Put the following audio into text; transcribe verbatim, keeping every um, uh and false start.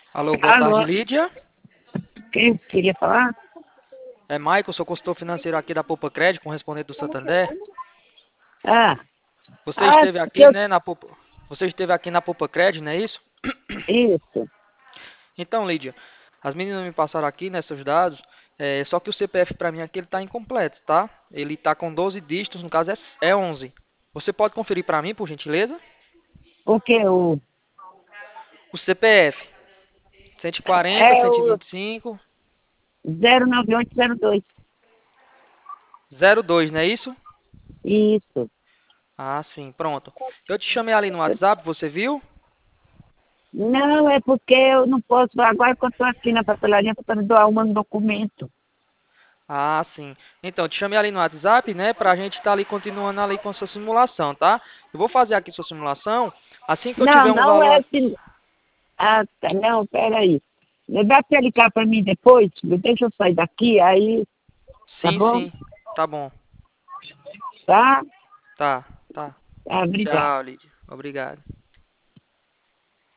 Alô, boa tarde, Alô, Lídia. quem queria falar? É Maicon, sou consultor financeiro aqui da Poupa Crédito, correspondente do Santander. Ah, Você ah, esteve que aqui, eu, né, na Poupa... Você esteve aqui na Poupa Crédito, não é isso? isso. Então, Lídia, as meninas me passaram aqui, né, seus dados, é, só que o C P F para mim aqui ele tá incompleto, tá? Ele tá com doze dígitos, no caso é, é onze. Você pode conferir para mim, por gentileza? O que? O, O C P F, cento e quarenta, é o cento e vinte e cinco, zero nove oito zero dois. zero dois, não é isso? Isso. Ah, sim, pronto. Eu te chamei ali no WhatsApp, você viu? Não, é porque eu não posso, agora que eu estou aqui na papelaria, para me doar um documento. Ah, sim. Então, eu te chamei ali no WhatsApp, né, pra gente estar ali continuando ali com a sua simulação, tá? Eu vou fazer aqui sua simulação. Assim que eu Não, tiver um não valor... é ac- assim. Ah, tá, não, peraí. Dá para ligar para mim depois? Deixa eu sair daqui, aí, tá Sim, bom? sim. Tá bom. Tá? Tá, tá. Tá, obrigada. Tchau, Lídia. Obrigado.